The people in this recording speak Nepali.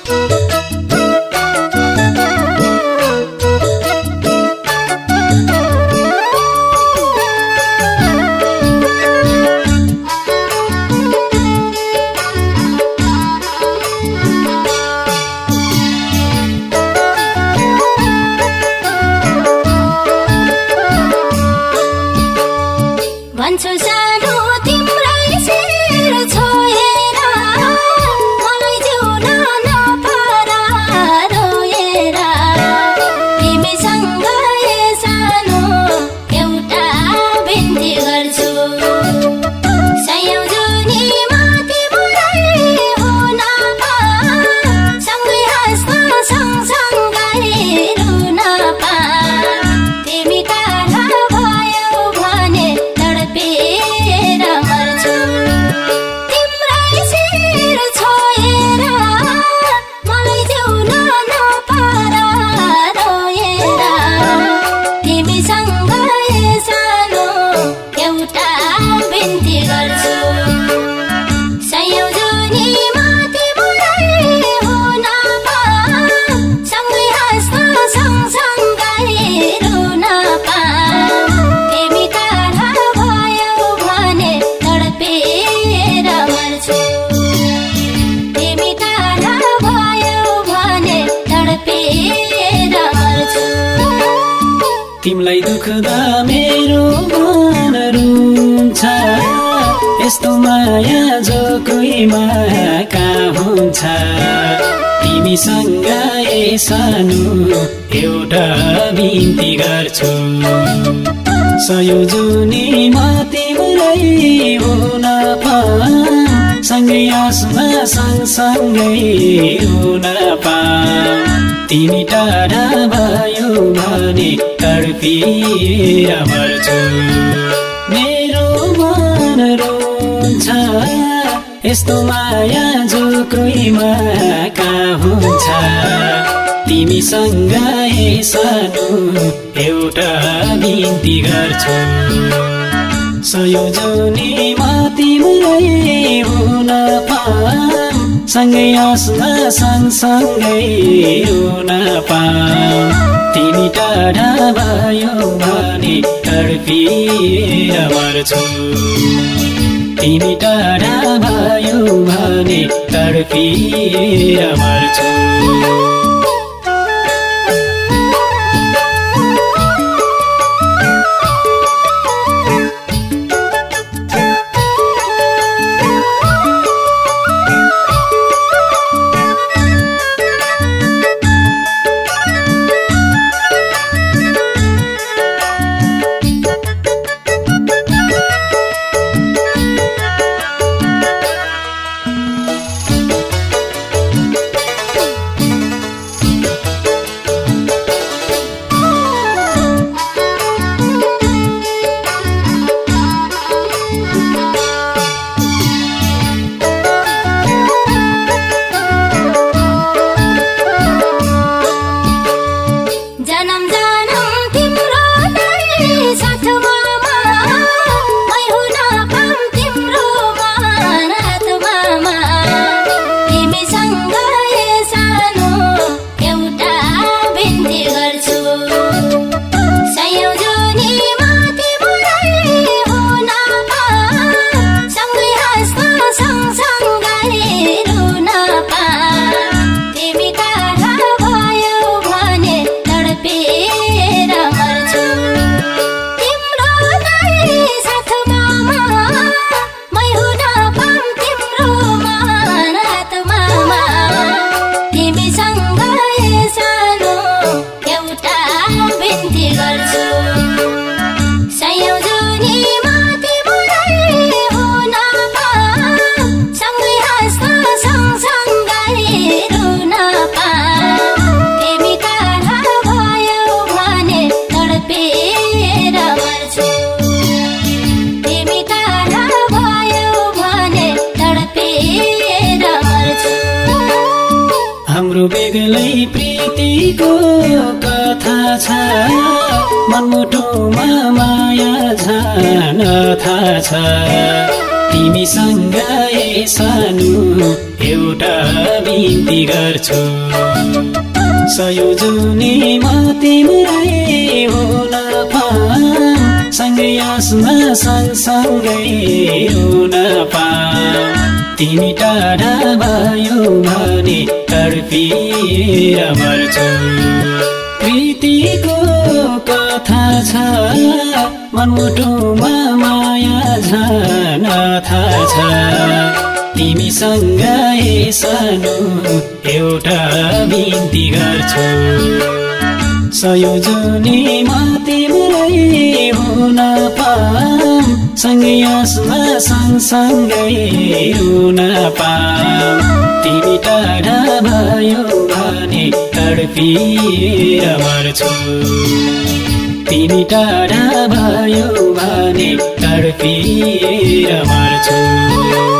भन्छु सानो तिम्रै शिर छोएर मलाई जिउन नपरा रोएर तिमीसँग सानो एउटा बिन्ती गर्छु सयौं जुनीमा तिम्रै हुन पा सँगै हाँस्न सँगसँगै रुन पा तिमी टाढा भयो भने तडपेर मर्छु तिम्रै शिर छोएर मलाई जिउन नपरा रोएर तिमीसँग सानो एउटा बिन्ती गर्छु सयौं जुनीमा तिम्रै हुन पा सँगै हाँस्न सँगसँगै रुन पा तिमी टाढा भयो भने तडपेर मर्छु तिमी टाढा भयो भने तडपेर मर्छु तिमीलाई दुख्दा मेरो मन रुन्छ यस्तो माया जो कोहीमा कहाँ हुन्छ तिमीसँग सानो एउटा बिन्ती गर्छु सयौं जुनीमा तिम्रै हुन पा सँगै हाँस्न सँगसँगै रुन पा तिमी टाढा भयो भने तडपेर मर्छु मेरो मन रुन्छ यस्तो माया जो कोहीमा कहाँ हुन्छ तिमीसँग सानो एउटा बिन्ती गर्छु सयौं जुनीमा तिम्रै हुन पा सँगै हाँस्न सँगसँगै रुन पा तिमी टाढा भयो भने तडपेर मर्छु तिमी टाढा भयो भने तडपेर मर्छु हाम्रो बेग्लै प्रीतिको कथा छ मनमुटुमा माया झन् थाहा छ तिमीसँगै सानो एउटा बिन्ती गर्छु संयोजनीमा तिम्रै हुन पाऊँ सँगै आसमा सँगसँगै रुन पाऊँ तिमी टाढा भयो भने तडपिएर मर्छु प्रीतिको कथा छ मनमुटुमा माया झन थाहा छ तिमीसँगै सानो एउटा बिन्ती गर्छु संयोजनीमा तिम्रै हुन पाऊँ सँगै आसमा सँगसँगै रुन पाऊँ तिमी टाढा भयो भने तडपिएर मर्छु तिमी टाढा भयो भने तडपिएर मर्छु